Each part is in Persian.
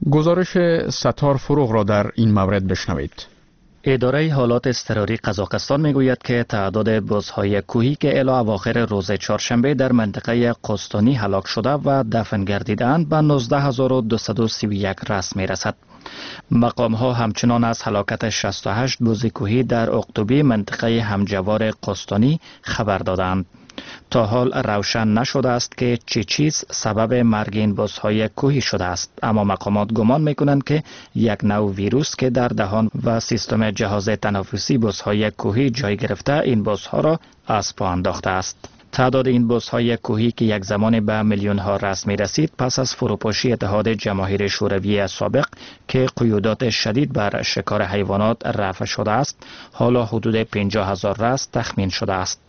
گزارش ستار فروغ را در این مورد بشنوید. اداره حالات اضطراری قزاقستان میگوید که تعداد بزهای کوهی که الی اواخر روز چهارشنبه در منطقه قوستانی هلاک شده و دفن گردیدند به 19231 رسم میرسد. مقام ها همچنان از هلاکت 68 بز کوهی در اقطبی منطقه همجوار قوستانی خبر دادند. تا حال روشن نشده است که چه چیز سبب مرگ این بزهای کوهی شده است، اما مقامات گمان میکنند که یک نوع ویروس که در دهان و سیستم جهاز تنفسی بزهای کوهی جای گرفته این بزها را از پا انداخته است. تعداد این بزهای کوهی که یک زمان به میلیون ها رسم می رسید پس از فروپاشی اتحاد جماهیر شوروی سابق که قیودات شدید بر شکار حیوانات رفع شده است، حالا حدود 50,000 رأس تخمین شده است.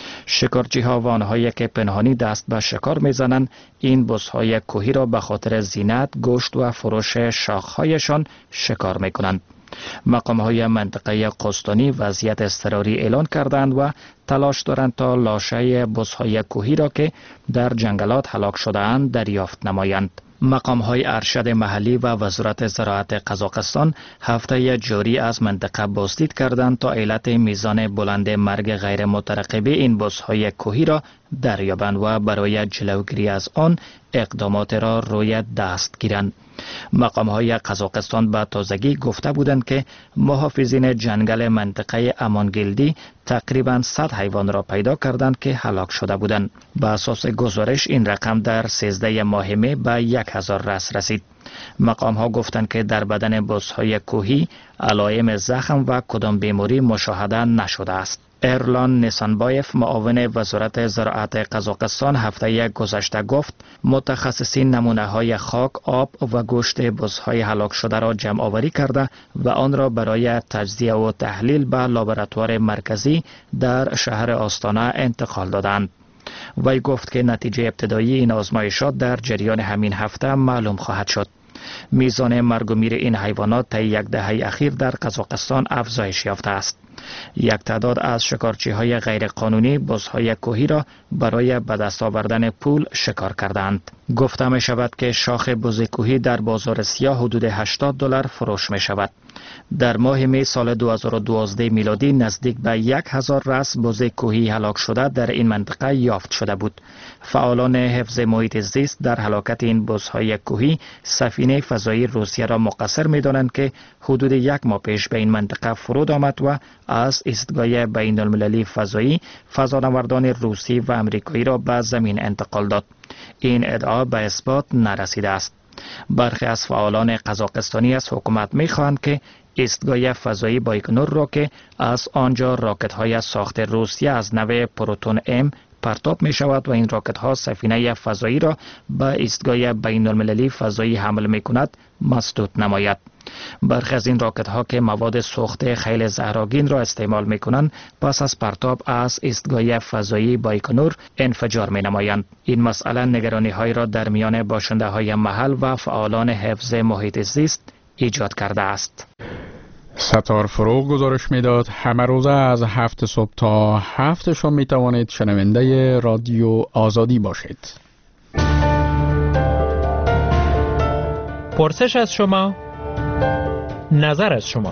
شکارچی ها و آنهایی که پنهانی دست به شکار میزنند این بزهای کوهی را به خاطر زینت، گوشت و فروش شاخهایشان شکار میکنند. مقام های منطقه قوستانی وضعیت اضطراری اعلان کردند و تلاش دارند تا لاشه بزهای کوهی را که در جنگلات هلاک شده اند دریافت نمایند. مقام های ارشد محلی و وزارت زراعت قزاقستان هفته جاری از منطقه بازدید کردند تا علت میزان بلند مرگ غیر مترقبه این بزهای کوهی را دریابند و برای جلوگیری از آن اقدامات را روی دست گیرند. مقام های قزاقستان به تازگی گفته بودند که محافظین جنگل منطقه امانگلدی تقریبا 100 حیوان را پیدا کردند که هلاک شده بودند. به اساس گزارش این رقم در 13 ماه مه به 1000 رأس رسید. مقام ها گفتند که در بدن بزهای کوهی علائم زخم و کدام بیماری مشاهده نشده است. ارلان نیسانبایف معاون وزارت زراعت قزاقستان هفته گذشته گفت متخصصین نمونه های خاک، آب و گوشت بزهای هلاک شده را جمع آوری کرده و آن را برای تجزیه و تحلیل به لابراتوار مرکزی در شهر آستانه انتقال دادند. وی گفت که نتیجه ابتدایی این آزمایشات در جریان همین هفته معلوم خواهد شد. میزان مرگ و میر این حیوانات طی یک دهه اخیر در قزاقستان افزایش یافته است. یک تعداد از شکارچی های غیر قانونی بزهای کوهی را برای به دست آوردن پول شکار کردند. گفته می شود که شاخ بز کوهی در بازار سیاه حدود $80 فروش می شود. در ماه می سال 2012 میلادی نزدیک به 1000 رأس بز کوهی هلاک شده در این منطقه یافت شده بود. فعالان حفظ محیط زیست در هلاکت این بزهای کوهی سفینه فضایی روسیه را مقصر می دانند که حدود 1 ماه پیش به این منطقه فرود آمد و از ایستگاه بین المللی فضایی فضانوردان روسی و امریکایی را به زمین انتقال داد. این ادعا به اثبات نرسیده است. برخی از فعالان قزاقستانی از حکومت می‌خواهند که ایستگاه فضایی بایکنور را که از آنجا راکت های ساخت روسیه از نوع پروتون ام پرتاب می شود و این راکت ها سفینه فضایی را به ایستگاه بین المللی فضایی حمل می کند مسدود نماید. برخی از این راکت ها که مواد سوخته خیلی زهرآگین را استعمال می کنند پس از پرتاب از ایستگاه فضایی بایکنور انفجار می نمایند. این مسئله نگرانی های را در میان باشنده های محل و فعالان حفظ محیط زیست ایجاد کرده است. ستار فروغ گزارش میداد همه روزه از 7 صبح تا 7 شام می توانید شنونده رادیو آزادی باشید. پرسش از شما، نظر از شما.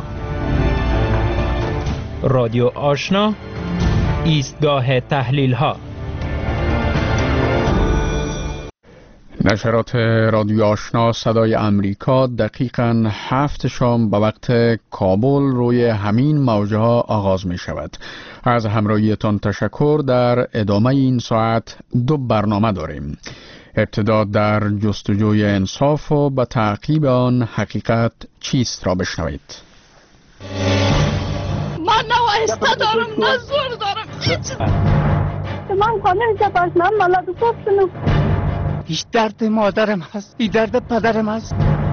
رادیو آشنا، ایستگاه تحلیل ها. نشرات رادیو آشنا صدای امریکا دقیقاً 7 شام به وقت کابل روی همین موجه ها آغاز می شود. از همراهیتان تشکر. در ادامه این ساعت 2 برنامه داریم. ابتدا در جستجوی انصاف و به تعقیب آن حقیقت چیست را بشنوید. من نه آهسته دارم نه زور دارم. من خانه جباشنم ملاد خوب شنو. هیچ درد مادرم هست، این درد پدرم هست.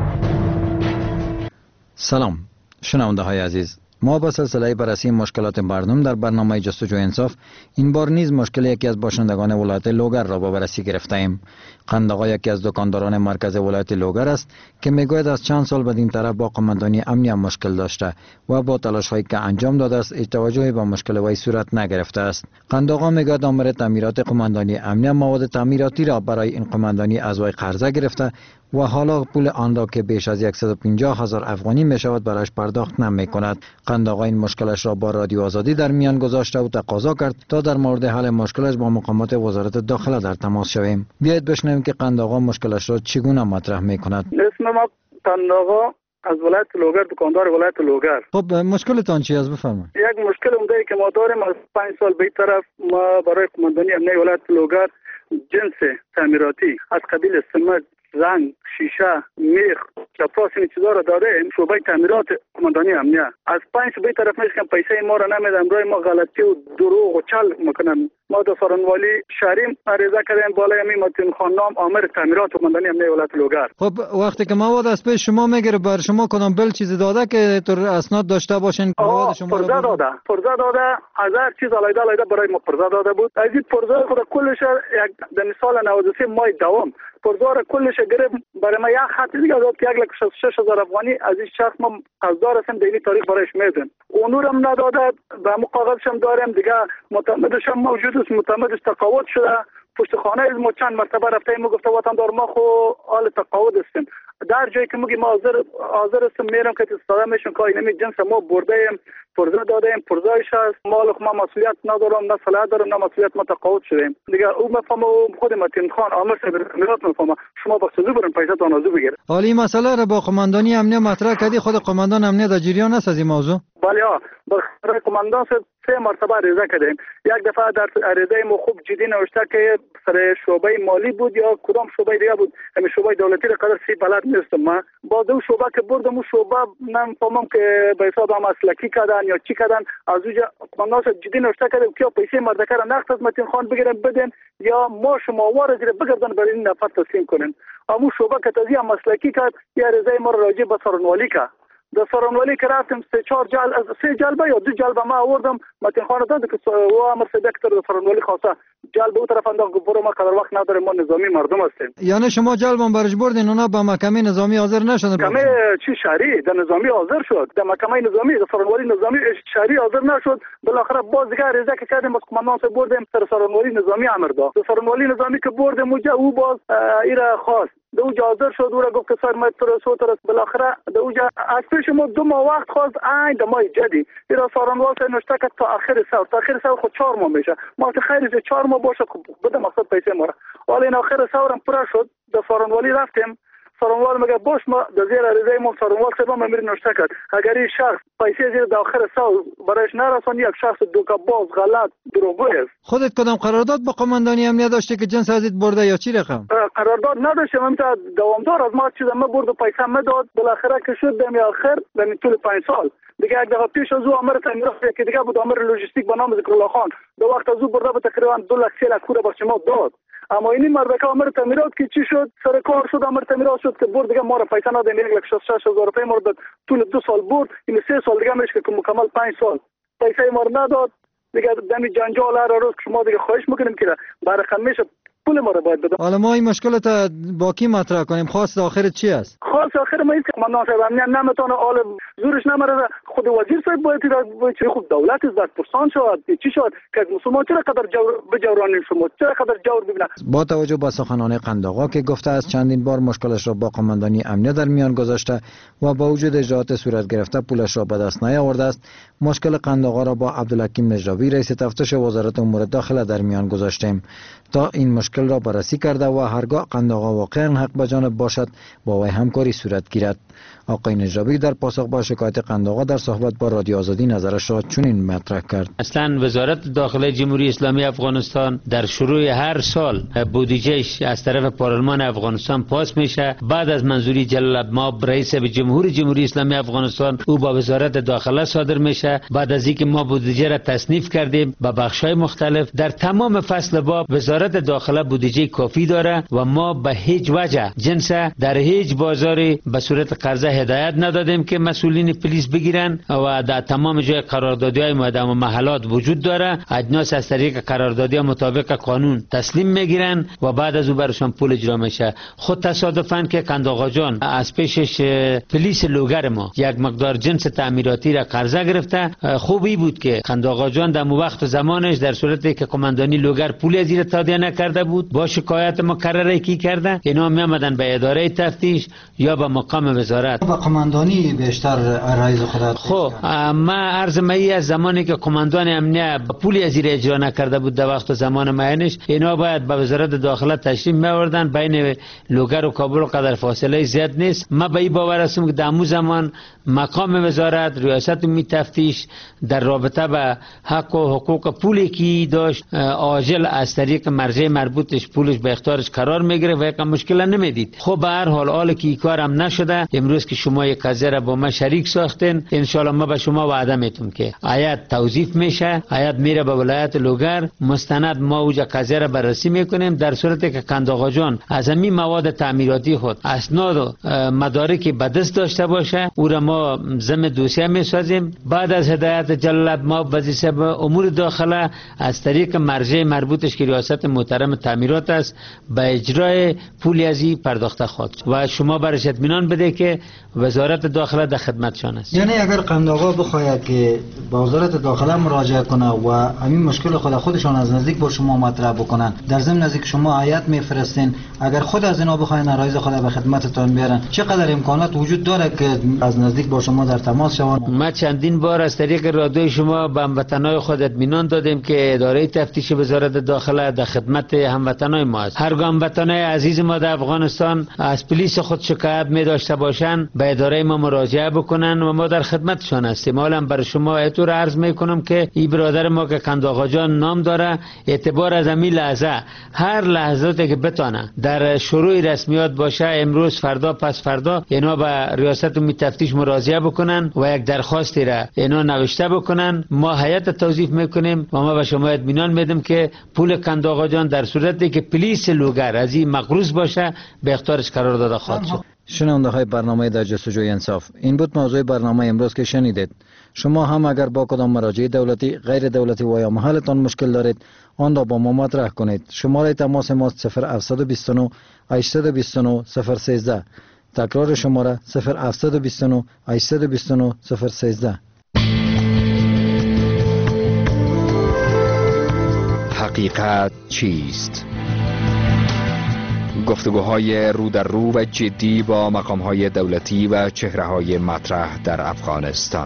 سلام شنونده های عزیز، ما با سلسله بررسی مشکلات مردم در برنامه جستجوی انصاف این بار نیز مشکل یکی از باشندگان ولایت لوگر را با بررسی گرفته ایم. قندقا یکی از دکانداران مرکز ولایت لوگر است که میگوید از چند سال بدین طرف با قماندانی امنی هم مشکل داشته و با تلاش هایی که انجام داده است هیچ توجهی به مشکل وی صورت نگرفته است. قندقا میگوید آمر تعمیرات قماندانی امنی مواد تعمیراتی را برای این قماندانی از وی قرضه گرفته و حالا پول آن را که بیش از 150,000 افغانی می شود برایش پرداخت نمی کند. قنداغا این مشکلش را با رادیو آزادی در میان گذاشته و تقاضا کرد تا در مورد حل مشکلش با مقامات وزارت داخله در تماس شویم. بیایید بشنویم که قنداغا مشکلش را چگونه مطرح می کند. اسم ما قنداغا از ولایت لوگر، دکاندار ولایت لوگر. خب مشکلتان چی است بفرمایید؟ یک مشکل عمده ای که ما داریم از 5 سال به طرف ما برای قماندانی امنیه ولایت لوگر جنس تعمیراتی از قبیل سمنت، زنگ، شیشه، میخ، چپراس این چیزا را داده این شعبه تعمیرات قماندانی امنیه. از 5 سال به طرف میشکن پیسه ما را نمیدن، برای ما غلطی و دروغ و چل میکنن. ما در سارنوالی شهریم عریضه کردیم بالای امین متین خان نام آمر تعمیرات قماندانی امنیه ولایت لوگر. خب وقتی که مواد از پیش شما میگیره بر شما کدام بل چیزی داده که تو اسناد داشته باشین مواد شما پرزه داده از هر چیز علیده برای ما پرزه داده بود. از این پرزه خود کلش یک در مثال 93 ماه دوام پرزه را کلش گرفت برای ما یک خط دیگه داد که 1,66,000 افغانی از این شخص ما قرضدار هستیم دینی تاریخ برایش میدن. اونورم نداده به مقابلش هم داریم دیگه متعمدش هم موجود است، متعمدش تقاعد شده. پشت خانه از ما چند مرتبه رفتیم گفته وطندار ما خو حال تقاعد هستیم. در جایی که میگیم حاضر هستم میرم که استفاده میشم که اینمی جنس ما برده ایم پرزه داده ایم پرزهش هست مال ما مسئولیت ندارم نه صلاحیت دارم نه مسئولیت ما تقاعد شدیم دیگه. او مفهمه خود متین خان آمر میرات مفهمه شما با سوزو برن پیسه تانازو بگیره. حالا این مسئله را با قماندانی امنیه مطرح کردی؟ خود قماندان امنیه در جریان است از این موضوع؟ بله با قماندان 3 مرتبه عریضه کردیم. یک دفعه در عریضه ما خوب جدی نوشته که سر شعبه مالی بود یا کدام شعبه دیگه بود، همین شعبه دولتی را قدر سی بلد نیستم. ما با دو شعبه که بردم اون شعبه نمیفهمم که به حساب هم اسلکی کردن یا چی کردن. از اونجا قماندان جدی نوشته کرد که پیسه مردکه را نقد از متین خان بگیرن بدن یا ما شما وارد بگردن برای این نفر تسلیم کنن. اما شعبه که تازی هم مسلکی کرد یا عریضه ما راجع به سارنوالی کرد. در سارنوالی که رفتم 3 جلبه یا 2 جلبه ما آوردم متین خان داد که و امر سبکتر در سارنوالی خواسته جلبه او طرف انداخت برو ما قدر وقت نداریم ما نظامی مردم هستیم. یعنی شما جلبم برش بردین اونا به محکمه نظامی حاضر نشدن؟ محکمه چی شهری در نظامی حاضر شد، در محکمه نظامی در سارنوالی نظامی شهری حاضر نشد. بالاخره باز دیگه عریضه که کردیم از قماندان سے بردیم سر سارنوالی نظامی امر داد. در سارنوالی نظامی که بردیم اونجا او باز ایرا خواست دو حاضر شد او را گفت که سر متر سوتر بالاخره دوجا از پیش ما 2 ماه وقت خواست عین دمای جدی ایرا سارنوال سے نوشته که تا آخر سال خود 4 ماه میشه. ما که خیلی 4 ماه باشه بده مقصد پیسه ما را. حالا این آخر سالم پورا شد در سارنوالی رفتیم. سارنوال میگه باش ما در زیر عریضه ما سارنوال صاحب ما میری نوشته کرد اگر این شخص پیسه زیر در آخر سال برایش نرسون یک شخص دوکه‌باز غلط دروغگو است. خودت کدام قرارداد با قماندانی امنیه داشتی که جنس ازت برده یا چی رقم؟ قرارداد نداشتم. من دوامدار از ما چیز ما برد و پیسه میداد. بالاخره که شد دمی آخر در طول 5 سال دیگه یک دفعه پیش از او امر تعمیرات که دیگه بود امر لوجستیک به نام ذکرالله خان دو وقت از او برده به تقریبا 2 لک 3 لک پول با شما داد. اما این مردکه امر تعمیرات که چی شد سر کار شد امر تعمیرات شد که برد دیگه ما را پیسه ندادن 1,66,000 روپیه ما داد طول 2 سال برد. این 3 سال دیگه میشه که مکمل 5 سال پیسه ما را نداد دیگه. دمی جنجال هر روز شما دیگه خواهش میکنیم که برقم میشه پول ما را باید بدم. حالا ما این مشکلات با کی مطرح کنیم؟ خواست آخر چی است؟ خواست آخر ما این که قماندان صاحب امنیت نمیتونه حال زورش نمیره. خود وزیر صاحب باید چه خوب دولت از پرسان شد چی شد که مسلمان چرا قدر بجورانیم شما چرا قدر جور ببینه. با توجه به سخنان قنداغا که گفته است چندین بار مشکلش را با قماندانی امنیت در میان گذاشته و با وجود اجراءات صورت گرفته پولش را به دست نیاورده است، مشکل قنداغا را با عبدالحکیم نجراوی رئیس تفتیش وزارت امور داخله در میان گذاشتیم تا این مشکل را بررسی کرده و هرگاه قنداغا واقعا حق به جانب باشد با وی همکاری صورت گیرد. آقای نجراوی در پاسخ به شکایت قنداغا در صحبت با رادیو آزادی نظرش را چنین مطرح کرد: اصلا وزارت داخله جمهوری اسلامی افغانستان در شروع هر سال بودجهش از طرف پارلمان افغانستان پاس میشه. بعد از منظوری جلال الابماب رئیس جمهوری اسلامی افغانستان او با وزارت داخله صادر میشه. بعد از اینکه ما بودجه را تصنیف کردیم به بخش‌های مختلف در تمام فصل باب وزارت داخله بودجه کافی داره و ما به هیچ وجه جنس در هیچ بازاری به صورت قرضه هدایت ندادیم که مسئولین پلیس بگیرن و در تمام جای قراردادی‌های مدام و محلات وجود داره. اجناس از طریق قراردادی مطابق قانون تسلیم میگیرن و بعد از او برشان پول اجرا میشه. خود تصادفاً که قنداغا جان از پیشش پلیس لوگر ما یک مقدار جنس تعمیراتی را قرضه گرفته. خوبی بود که قنداغا جان در وقت و زمانش در صورتی که قماندانی لوگر پول از زیر تادیه نکرده بود بود با شکایت مکرره کی کرده، اینا می آمدن به اداره تفتیش یا به مقام وزارت. با قماندانی بیشتر رئیس خودت. خب ما عرض می از زمانی که قماندان امنیه پولی از اجرا نکرده بود در وقت زمان معینش، اینا باید به وزارت داخله تشریف می آوردن. بین لوگر و کابل قدر فاصله زیاد نیست. ما به این باور هستم که در امو زمان مقام وزارت ریاست می تفتیش در رابطه به حق و حقوق پولی که داشت عاجل از طریق مرجع مربوطش پولش به اختیارش قرار میگیره و یک مشکل نمیدید. خب به هر حال که این کارم نشده، امروز که شما یک قضیه را با ما شریک ساختین، ان شاء الله ما به شما وعده میتونم که آیت توظیف میشه، آیت میره به ولایت لوگر، مستند ما اوجا قضیه را بررسی میکنیم. در صورتی که قنداقا جان از همین مواد تعمیراتی خود اسناد و مدارکی به دست داشته باشه، او را ما ضمن دوسیه میسازیم. بعد از هدایت جلال ما وزیر به امور داخله از طریق مرجع مربوطش که ریاست محترم تعمیرات است به اجرای پولی ازی پرداخته خواهد و شما برش اطمینان بده که وزارت داخله در خدمتشان است. یعنی اگر قنداقا بخواید که با وزارت داخله مراجعه کنه و همین مشکل خودشان از نزدیک با شما مطرح بکنن، در ضمن نزدیک شما هیئت میفرستین، اگر خود از اینا بخواین عرایض خود به خدمتتان بیارن، چقدر امکانات وجود داره که از نزدیک با شما در تماس شوند؟ ما چندین بار از طریق رادیوی شما به هموطنان خود اطمینان دادیم که اداره تفتیش وزارت داخله در خدمت هموطنان ما است. هر هموطنان عزیز ما در افغانستان از پلیس خود شکایت می داشته باشند به اداره ما مراجعه بکنن و ما در خدمتشان هستیم. حالا برای شما اینطور عرض میکنم که این برادر ما که قنداقا جان نام داره، اعتبار از همین لحظه هر لحظاتی که بتانه در شروع رسمیات باشه، امروز فردا پس فردا اینا به ریاست می تفتیش مراجعه بکنن و یک درخواستی را اینا نوشته بکنن، ما هیئت توظیف میکنیم و ما به شما اطمینان میدم که پول قنداقا جان در صورتی که پلیس لوگر از این مقروض باشه به اختیارش قرار داده خواهد شد. شنونده های برنامه در جستجوی انصاف، این بود موضوع برنامه امروز که شنیدید. شما هم اگر با کدام مراجع دولتی، غیر دولتی و یا محلتان مشکل دارید، آن را با ما مطرح کنید. شماره تماس ما 0729 829 013. تکرار شماره 0729 829 013. حقیقت چیست؟ گفتگوهای رو در رو و جدی با مقامهای دولتی و چهره‌های مطرح در افغانستان.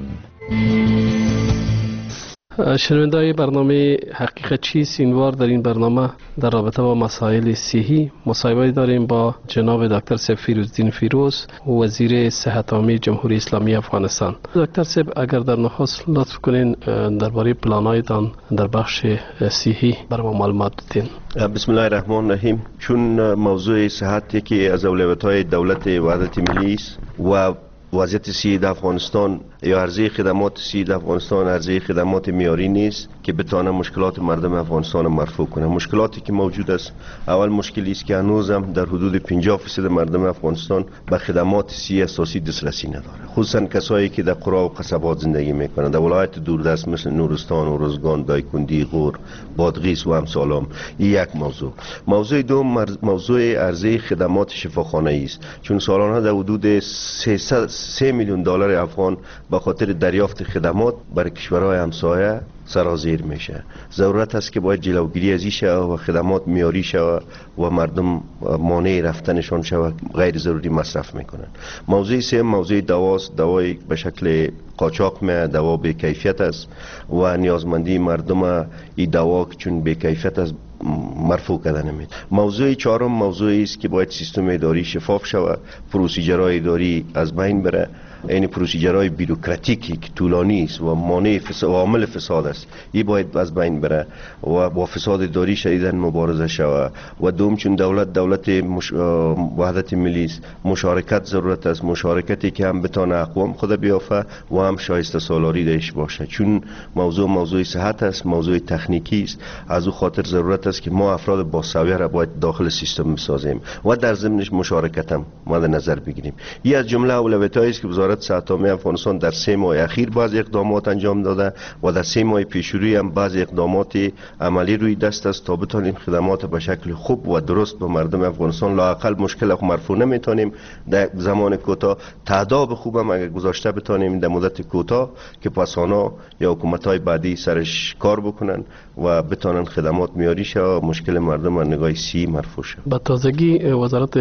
شنونده‌های برنامه حقیقت چیست، این بار در این برنامه در رابطه با مسائل صحی مصاحبه داریم با جناب دکتر سیب فیروزدین فیروز، وزیر صحت عامه جمهوری اسلامی افغانستان. دکتر سیب، اگر در نخست لطف کنین درباره پلان‌هایتان در بخش صحی برای ما معلومات بدین. بسم الله الرحمن الرحیم. چون موضوع صحت یکی از اولویت‌های دولت وحدت ملی است و وضعیت صحی در افغانستان یا عرضه خدمات صحی در افغانستان عرضه خدمات معیاری نیست که بتونه مشکلات مردم افغانستان مرفوع کنه. مشکلاتی که موجود است، اول مشکلی است که هنوزم در حدود 50% مردم افغانستان به خدمات صحی اساسی دسترسی نداره، خصوصا کسایی که در قرى و قصبات زندگی میکنند. در ولایت دوردست مثل نورستان و روزگان، دایکندی، غور، بادغیس و امثالام. این یک موضوع. موضوع دوم موضوع عرضه خدمات شفاخانه است، چون سالانه در حدود 3 میلیون دلار افغان به خاطر دریافت خدمات برای کشورهای همسایه سرازیر میشه. ضرورت است که باید جلوگیری از این شود و خدمات معیاری شود و مردم مانع رفتنشان شود، غیر ضروری مصرف میکنن. موضوع سوم موضوع دواست. دوای به شکل قاچاق می دوا به کیفیت است و نیازمندی مردم این دوا چون به کیفیت است مرفوع کردن نمید. موضوع چهارم موضوعی است که باید سیستم اداری شفاف شود، پروسیجرهای اداری از بین بره. این پروسیجرهای بیروکراتیکی که طولانی است و مانع و عامل فساد است، این باید از بین بره و با فساد اداری شدیداً مبارزه شود. و دوم چون دولت وحدت ملی است، مشارکت ضرورت است، مشارکتی که هم بتونه اقوام خود بیافه و هم شایسته سالاری داشته باشه. چون موضوع صحت است، موضوع تکنیکی است، از او خاطر ضرورت است که ما افراد با سویه را باید داخل سیستم بسازیم و در ضمنش مشارکت هم مد نظر بگیریم. این از جمله اولویت‌هایی است که وزارت صحت عامه افغانستان در 3 ماه اخیر بعض اقدامات انجام داده و در 3 ماه پیشروی هم بعض اقدامات عملی روی دست است تا بتونیم خدمات به شکل خوب و درست به مردم افغانستان، لااقل مشکل مرفوع نمیتونیم در زمان کوتاه، تعداد خوبم اگر گذاشته بتونیم در مدت مدت کوتاه که پسانا یا حکومت‌های بعدی سرش کار بکنن و بتونن خدمات معیاری شه و مشکل مردم از نگاه سی مرفوع شه. به تازگی وزارت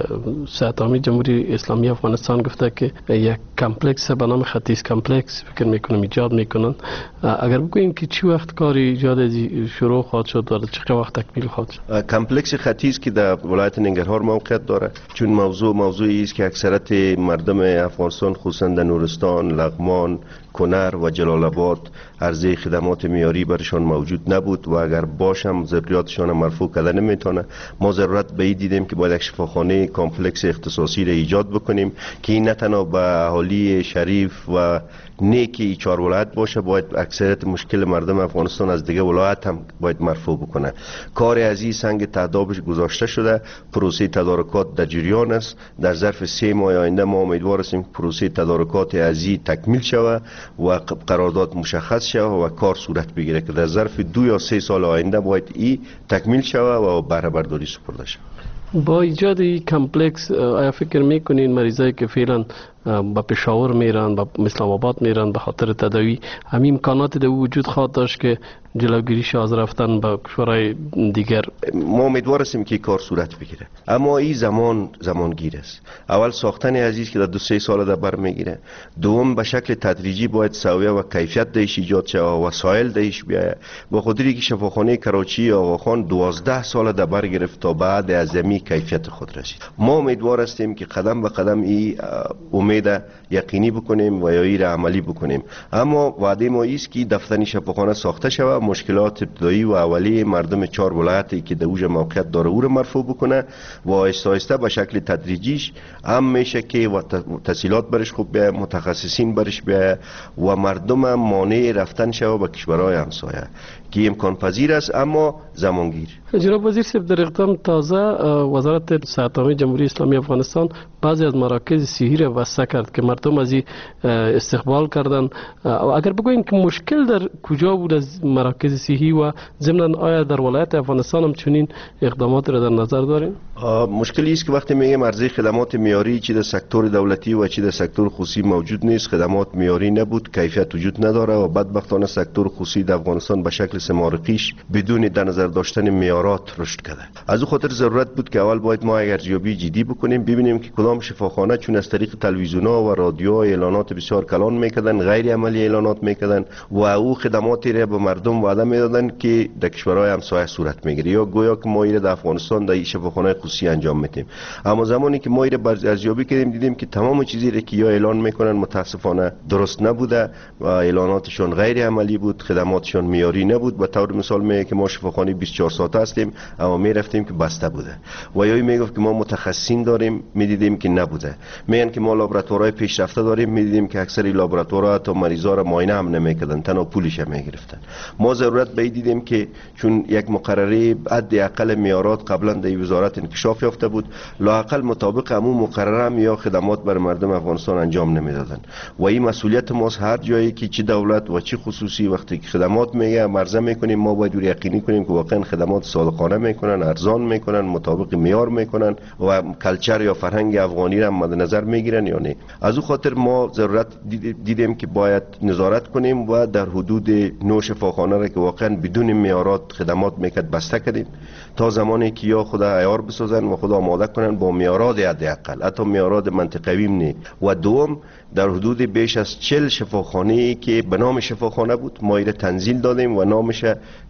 صحت عامه جمهوری اسلامی افغانستان گفته که یک کمپلکس به نام ختیز کمپلکس فکر میکنم ایجاد میکنن. اگر بگوییم که چی وقت کار ایجاد شروع خواهد شد و چه وقت تکمیل خواهد شد؟ کمپلکس ختیز که در ولایت ننگرهار موقعیت داره، چون موضوعی است که اکثرت مردم افغانستان خصوصا در نورستان، لغمان، کنر و جلال آباد عرضه خدمات معیاری برشان موجود نبود و اگر باشم ضروریاتشان مرفوع کردن نمیتونه. ما ضرورت به این دیدیم که باید یک شفاخانه کامپلکس اختصاصی را ایجاد بکنیم که این نه تنها به اهالی شریف و نیکی چهار ولایت باشه، باید اکثریت مشکل مردم افغانستان از دیگه ولایت هم باید مرفوع بکنه. کار از این سنگ تعدابش گذاشته شده، پروسه تدارکات در جریان است. در ظرف 3 ماه آینده ما امیدوار هستیم پروسه تدارکات از این تکمیل شود و قرارداد مشخص شود و کار صورت بگیره که در ظرف 2 یا 3 سال آینده باید این تکمیل شود و بهره برداری سپرده شود. با ایجاد این کمپلکس آیا فکر میکنین مریضایی که فعلا به پشاور میرن، به اسلام آباد میرن به خاطر تداوی، همین امکانات در وجود خواهد داشت که جلوگیریش از رفتن به کشورهای دیگر؟ ما امیدوار هستیم که کار صورت بگیره، اما این زمانگیر است. اول ساختن عزیز که در 2-3 سال در بر میگیره، دوم به شکل تدریجی باید سویه و کیفیت دهش ایجاد شه و وسایل دهش بیاید. با خاطری که شفاخانه کراچی آقاخان 12 سال در بر گرفت تا بعد از می کیفیت خود رسید. ما امیدوار هستیم که قدم به قدم این امید یقینی بکنیم و یا این عملی بکنیم. اما وعده ما است که دفتر شفاخانه ساخته شود، مشکلات ابتدایی و اولیه مردم 4 ولایتی که در اوج موقعیت داره او را مرفوع بکنه و آهسته آهسته به شکل تدریجیش هم میشه که و تسهیلات برش خوب بیاید، متخصصین برش بیاید و مردم هم مانع رفتن شود به کشورهای همسایه که امکان پذیر است اما زمانگیر. جناب وزیر صاحب، در اقدام تازه وزارت صحت عامه جمهوری اسلامی افغانستان بعضی از مراکز صحی را وسع کرد که مردم از این استقبال کردن. اگر بگوییم که مشکل در کجا بود از مراکز صحی و ضمن آیا در ولایت افغانستان هم چنین اقدامات را در نظر داریم؟ مشکلی است که وقتی میگیم عرضه خدمات معیاری چی در سکتور دولتی و چی در سکتور خصوصی موجود نیست، خدمات معیاری نبود، کیفیت وجود نداره و بدبختانه سکتور خصوصی در افغانستان به شکل سمارقیش بدون در نظر داشتن معیارات رشد کرده. از او خاطر ضرورت بود که اول باید ما ارزیابی جدی بکنیم، ببینیم که کدام شفاخانه چون از طریق تلویزیون‌ها و رادیو اعلانات بسیار کلان میکردن، غیر عملی اعلانات میکردن و او خدماتی را به مردم وعده میدادن که در کشورهای همسایه صورت میگیره یا گویا که ما در افغانستان در شفاخانه خصوصی انجام میدیم. اما زمانی که ما ارزیابی کردیم دیدیم که تمام چیزی را که یا اعلان میکنن متاسفانه درست نبوده و اعلاناتشون غیر عملی بود، خدماتشون معیاری نبود. به طور مثال میگه که ما شفاخانه 24 ساعته هستیم اما میرفتیم که بسته بوده و یا میگفت که ما متخصصین داریم، میدیدیم که نبوده. میگن که ما لابراتوارهای پیشرفته داریم، میدیدیم که اکثر لابراتوارها تا مریضا را معاینه هم نمیکردن، تنها پولش هم میگرفتن. ما ضرورت به دیدیم که چون یک مقرره حداقل معیارات قبلا در وزارت انکشاف یافته بود، لااقل مطابق همون مقرره هم یا خدمات بر مردم افغانستان انجام نمیدادن و این مسئولیت ماست. هر جایی که چه دولت و چه خصوصی وقتی که خدمات میگه مرزه میکنیم، ما باید یقینی کنیم که واقعا خدمات صادقانه میکنن، ارزان میکنن، مطابق معیار میکنن و کلچر یا فرهنگ افغانی را مد نظر میگیرن یا نه. از او خاطر ما ضرورت دیدیم که باید نظارت کنیم و در حدود 9 شفاخانه را که واقعا بدون معیارات خدمات میکرد بسته کردیم تا زمانی که یا خود عیار بسازن و خود آماده کنن با معیارات حداقل، حتی معیارات منطقوی نه. و دوم در حدود بیش از 40 شفاخانه که به نام شفاخانه بود ما ایره تنزیل دادیم و نامش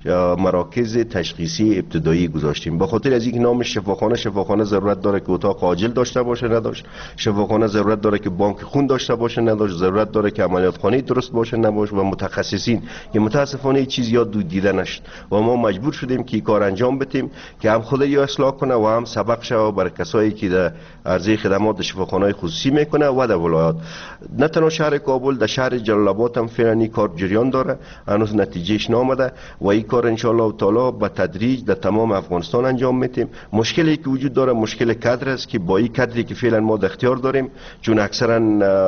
مراکز تشخیصی ابتدایی گذاشتیم. به خاطر از اینکه نام شفاخانه ضرورت داره که اتاق عاجل داشته باشه، نداشت. شفاخانه ضرورت داره که بانک خون داشته باشه، نداشت. ضرورت داره که عملیات خانه درست باشه، نباشه. و متخصصین که متاسفانه چیز یاد دیده نشد و ما مجبور شدیم که کار انجام بدیم که هم خود یا اصلاح کنه و هم سبق شوه برای کسایی که در عرضه خدمات شفاخانه خصوصی میکنه و در ولایات. نه تنها شهر کابل، در شهر جلال آباد هم فعلا این کار جریان داره، هنوز نتیجهش نامده و این کار ان شاء الله تعالی به تدریج در تمام افغانستان انجام میدیم. مشکلی که وجود داره مشکل کادر است که با این کادری که فعلا ما در اختیار داریم، چون اکثرا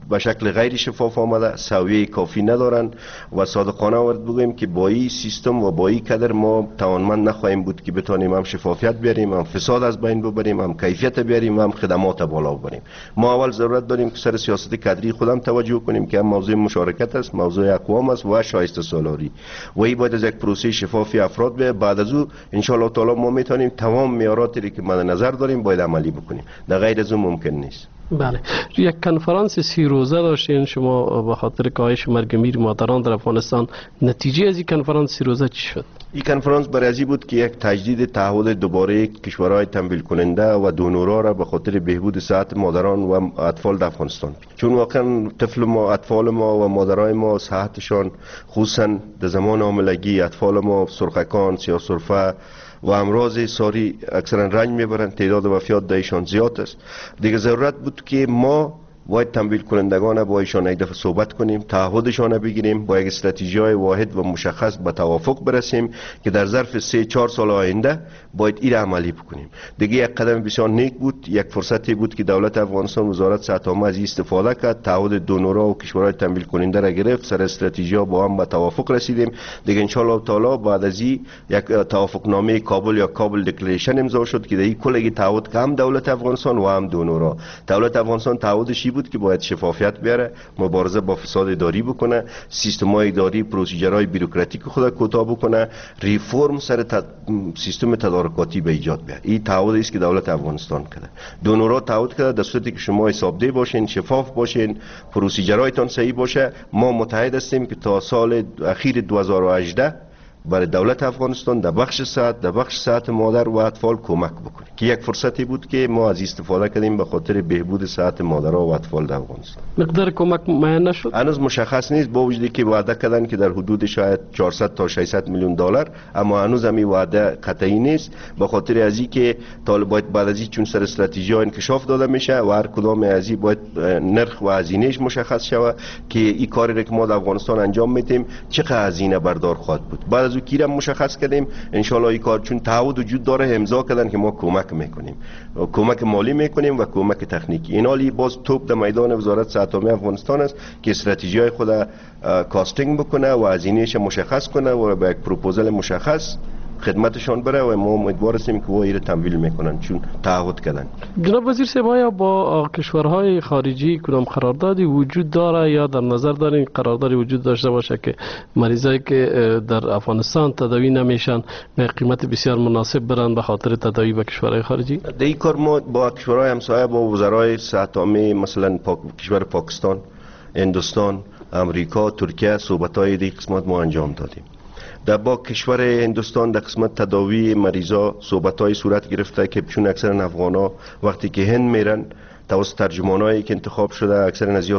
به شکل غیر شفاف آمده، سویه کافی ندارند و صادقانه ورد بگوییم که با این سیستم و با این قدر ما توانمند نخواهیم بود که بتانیم هم شفافیت بیاریم، هم فساد از بین ببریم، هم کیفیت بیاریم و هم خدمات بالا ببریم. ما اول ضرورت داریم که سر سیاست کادری خودم توجه کنیم که هم موضوع مشارکت است، موضوع اقوام است و شایسته سالاری و این باید از یک پروسه شفافی افراد به بعد از او ان شاء الله تعالی ما میتونیم تمام معیاراتی که مد نظر داریم باید عملی بکنیم. در غیر از اون ممکن نیست. بله، یک کنفرانس 30 روزه داشتین شما به خاطر کاهش مرگ میر مادران در افغانستان. نتیجه از این کنفرانس 30 روزه چی شد؟ این کنفرانس برای ازی بود که یک تجدید تعهد دوباره کشورهای تمویل کننده و دونورا را به خاطر بهبود صحت مادران و اطفال در افغانستان، چون واقعا طفل ما، اطفال ما و مادرای ما صحتشان خصوصا در زمان حاملگی اطفال ما سرخکان، سیاه‌سرفه و امراض ساری اکثرا رنج میبرند، تعداد وفیات دایشان زیاد است. دیگه ضرورت بود که ما باید تمویل کنندگان با ایشان یک دفعه صحبت کنیم، تعهدشان بگیریم، با یک استراتژی واحد و مشخص به توافق برسیم که در ظرف 3-4 سال آینده باید این عملی بکنیم. دیگه یک قدم بسیار نیک بود، یک فرصتی بود که دولت افغانستان وزارت صحت عامه از استفاده کرد، تعهد دونورا و کشورهای تمویل کننده را گرفت، سر استراتژی با هم به توافق رسیدیم. دیگه ان شاء الله تعالی بعد از این یک توافق نامه کابل یا کابل دکلریشن امضا شد که در این کل تعهد که هم دولت افغانستان و هم دونورا. دولت افغانستان تعهدش بود که باید شفافیت بیاره، مبارزه با فساد اداری بکنه، سیستم‌های اداری، پروسیجرهای بیروکراتیک خود کوتاه بکنه، ریفرم سر سیستم تدارکاتی به ایجاد بیاره. این تعهدی است که دولت افغانستان کرده. دونورا تعهد کرده در صورتی که شما حسابدهی باشین، شفاف باشین، پروسیجرهایتان صحیح باشه، ما متحد هستیم که تا سال اخیر 2018 برای دولت افغانستان در بخش صحت مادر و اطفال کمک بکنیم که یک فرصتی بود که ما از استفاده کردیم به خاطر بهبود صحت مادرها و اطفال در افغانستان. مقدار کمک معین نشد؟ هنوز مشخص نیست، با وجودی که وعده کردن که در حدود شاید 400 تا 600 میلیون دلار، اما هنوز همین وعده قطعی نیست به خاطر از اینکه طالبات بعد از این چون سر استراتژی انکشاف داده میشه و هر کدام از این باید نرخ و هزینهش مشخص شود که این کاری که ما در افغانستان انجام میدیم چقدر هزینه بردار خواهد بود. بعد از کیرم مشخص کردیم ان شاء الله این کار چون تعهد وجود داره امضا کردن که ما کمک میکنیم، کمک مالی میکنیم و کمک تکنیکی. این حالی باز توپ در میدان وزارت صحت عامه افغانستان است که استراتژی خود کاستینگ بکنه و هزینه‌اش مشخص کنه و با یک پروپوزال مشخص خدمتشان بره و ما امیدوار هستیم که این رو تمویل میکنن چون تعهد کردن. جناب وزیر صاحب، آیا با کشورهای خارجی کدام قراردادی وجود داره یا در نظر دارین قراردادی وجود داشته باشه که مریضایی که در افغانستان تداوی نمیشن به قیمت بسیار مناسب برن به خاطر تداوی به کشورهای خارجی؟ در این کار ما با کشورهای همسایه با وزرای صحت عامه مثلا کشور پاکستان، هندوستان، امریکا، ترکیه صحبت‌های در قسمت ما انجام دادیم. در با کشور هندوستان در قسمت تداوی مریضا صحبت‌های صورت گرفته که چون اکثر افغانا وقتی که هند میرن توسط ترجمانایی که انتخاب شده اکثرا از یا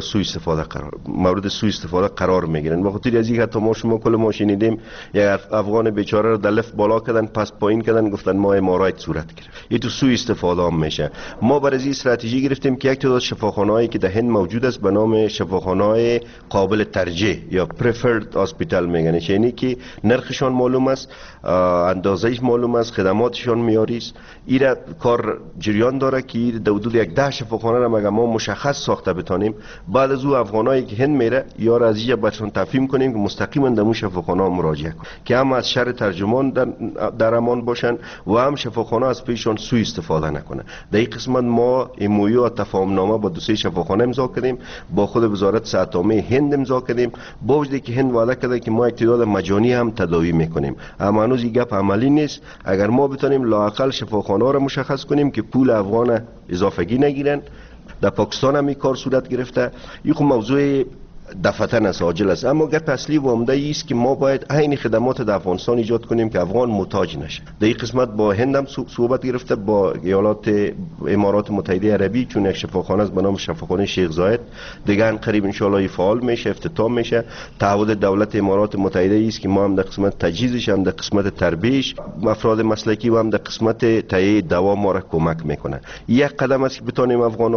مورد سوء استفاده قرار میگیرن. به خاطر از اینکه ما کل ما شنیدیم یک افغان بیچاره رو در لفت بالا کردن پس پایین کردن گفتن ما امارات صورت گرفت. این تو سوء استفاده هم میشه. ما برای این استراتژی گرفتیم که یک تعداد شفاخانه‌ای که در هند موجود است به نام شفاخانه‌های قابل ترجیح یا preferred hospital میگن، یعنی که نرخشان معلوم است، اندازه‌اش معلوم است، خدماتشان معیاری است. این کار جریان داره که در حدود 10 شفاخانه را مگه ما مشخص ساخته بتانیم بعد از او افغانایی که هند میره یا را از اینجا برشون تفهیم کنیم که مستقیما در اون شفاخانه مراجعه کنن که هم از شر ترجمان در امان باشن و هم شفاخانه از پیشون سوء استفاده نکنه. در این قسمت ما MOU و تفاهم نامه با 2 شفاخانه امضا کردیم، با خود وزارت صحت عامه هند امضا کردیم، با وجودی که هند وعده کرده که ما تعداد مجانی هم تداوی میکنیم، اما هنوز این گپ عملی نیست. اگر ما بتونیم لااقل شفاخانه را مشخص کنیم که پول افغان اضافگی نگیرن. در پاکستان هم این کار صورت گرفته. این خب موضوع دفتن است، عاجل است، اما گپ اصلی و عمده است که ما باید عین خدمات در افغانستان ایجاد کنیم که افغان محتاج نشه. در این قسمت با هند هم صحبت گرفته، با ایالات امارات متحده عربی چون یک شفاخانه است به نام شفاخانه شیخ زاید دیگه ان قریب ان شاء الله فعال میشه، افتتاح میشه. تعهد دولت امارات متحده است که ما هم در قسمت تجهیزش، هم در قسمت تربیش افراد مسلکی و هم در قسمت تهیه دوا ما را کمک میکنه. یک قدم است که بتونیم افغانا را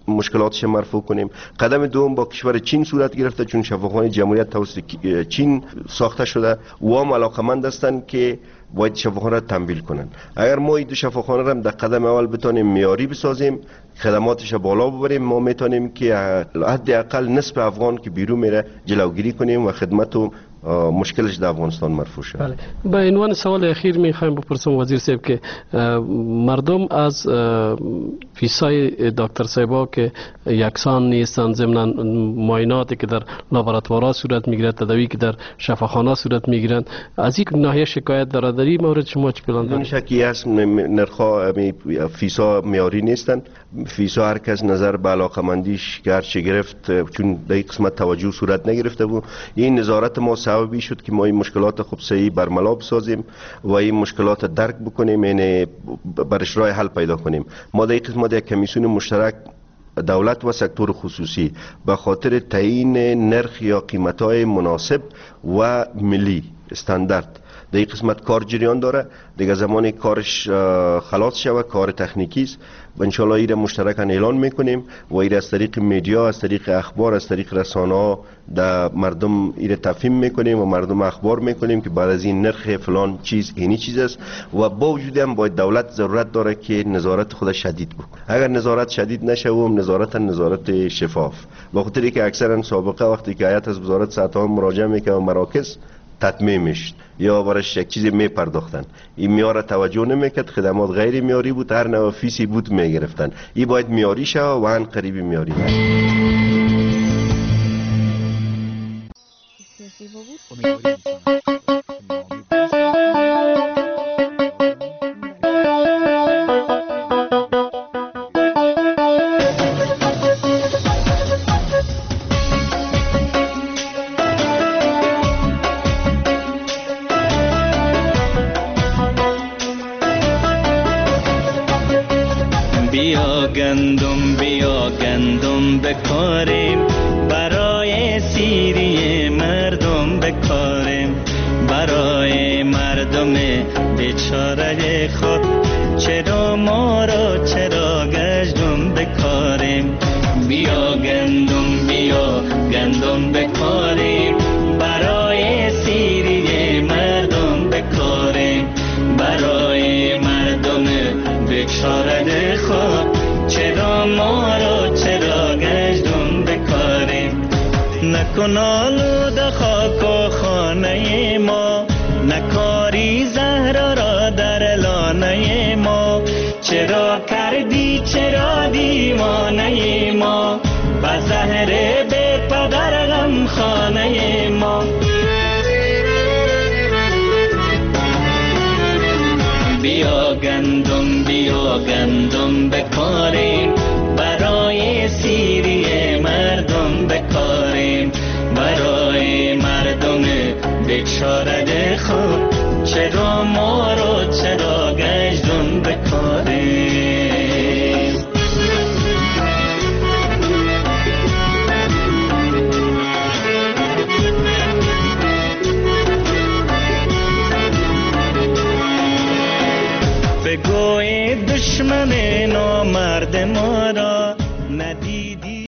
مشکلاتش مرفوع کنیم. قدم دوم با کشور چین صورت گرفته، چون شفاخانه جمهوریت توسط چین ساخته شده و هم علاقمند هستند که باید شفاخانه را تمویل کنن. اگر ما این دو شفاخانه را در قدم اول بتانیم معیاری بسازیم، خدماتش بالا ببریم، ما میتونیم که حداقل نصف افغان که بیرون میره جلوگیری کنیم و خدمت و مشکلش در افغانستان مرفوع شد. بله. به عنوان سوال اخیر میخوایم بپرسم وزیر صاحب که مردم از فیسای دکتر صاحبا که یکسان نیستند، ضمن معایناتی که در لابراتوارها صورت میگیرد، تداوی که در شفاخانه صورت میگیرند، از این ناحیه شکایت دارد؟ در این مورد شما چه پلان دارید؟ شکی هست نرخ‌ها فیسا معیاری نیستند. فیسا هر کس نظر به علاقمندیش گرچه گرفت، چون در این قسمت توجه صورت نگرفته بود. این نظارت ما سببی شد که ما این مشکلات خوب صحیح برملا بسازیم و این مشکلات درک بکنیم، یعنی برش راه حل پیدا کنیم. ما در این قسمت یک کمیسیون مشترک دولت و سکتور خصوصی به خاطر تعیین نرخ یا قیمت‌های مناسب و ملی استاندارد در این قسمت کار جریان داره. دیگه زمانی کارش خلاص شود، کار تکنیکی است، انشالله ایره مشترکاً اعلان میکنیم و ایره از طریق میدیا، از طریق اخبار، از طریق رسانه ها در مردم ایره تفهیم میکنیم و مردم اخبار میکنیم که بعد از این نرخ فلان چیز اینی چیز است. و با وجود هم باید دولت ضرورت داره که نظارت خود شدید بکنه. اگر نظارت شدید نشه و نظارت شفاف، به خاطر که اکثرا سابقه وقتی که هیئت از وزارت صحت عامه مراجعه میکنه و مراکز تطمیع میشد یا برایش یک چیزی میپرداختن، این میاره توجه نمیکرد، خدمات غیر میاری بود، هر نوع فیسی بود میگرفتن. این باید میاری شه و ان قریبی میاری بیا گندم بکاریم، برای سیری مردم بکاریم، برای مردم بیچاره خود چرا ما را چرا گشتم بکاریم. بیا گندم بکاریم، برای سیری مردم بکاریم، برای مردم بیچاره خود چرا ما را چرا گشتم بکاریم. نکن آلوده خاک و خانه ما، نکاری زهر را در لانه ما، چرا کردی چرا دیوانه ما، به زهر بی پدر غم خانه ما. بیا گندم بکاریم، برای سیری مردم بکاریم، برای مردم بیچاره خود چرا ما رو